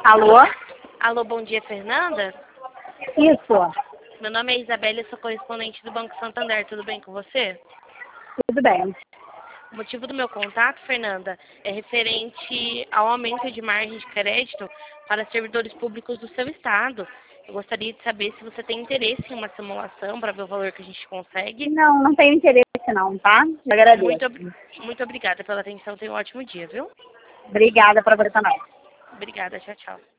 Alô? Alô, bom dia, Fernanda? Isso, Meu nome é Isabela, eu sou correspondente do Banco Santander, tudo bem com você? tudo bem. O motivo do meu contato, Fernanda, é referente ao aumento de margem de crédito para servidores públicos do seu estado. Eu gostaria de saber se você tem interesse em uma simulação para ver o valor que a gente consegue. Não, não tenho interesse não, tá? Eu agradeço. Muito obrigada pela atenção, tenha um ótimo dia, viu? Obrigada para você também. Obrigada, tchau, tchau.